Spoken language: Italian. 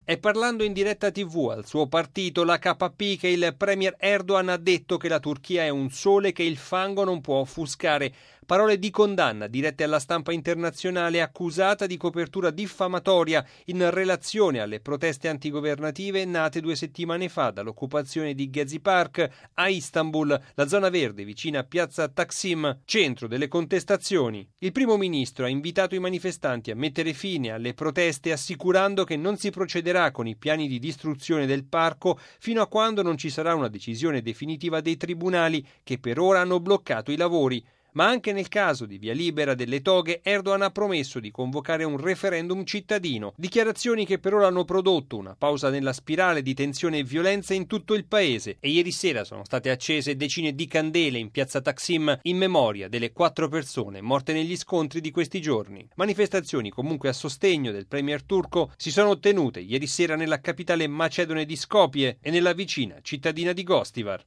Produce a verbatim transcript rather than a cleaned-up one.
È parlando in diretta tivù al suo partito, l'A K P, che il premier Erdogan ha detto che la Turchia è un sole che il fango non può offuscare. Parole di condanna dirette alla stampa internazionale, accusata di copertura diffamatoria in relazione alle proteste antigovernative nate due settimane fa dall'occupazione di Gezi Park a Istanbul, la zona verde vicina a piazza Taksim, centro delle contestazioni. Il primo ministro ha invitato i manifestanti a mettere fine alle proteste, assicurando che non si procederà con i piani di distruzione del parco fino a quando non ci sarà una decisione definitiva dei tribunali che per ora hanno bloccato i lavori. Ma anche nel caso di via libera delle toghe, Erdogan ha promesso di convocare un referendum cittadino. Dichiarazioni che per ora hanno prodotto una pausa nella spirale di tensione e violenza in tutto il paese. E ieri sera sono state accese decine di candele in piazza Taksim in memoria delle quattro persone morte negli scontri di questi giorni. Manifestazioni comunque a sostegno del premier turco si sono ottenute ieri sera nella capitale macedone di Skopje e nella vicina cittadina di Gostivar.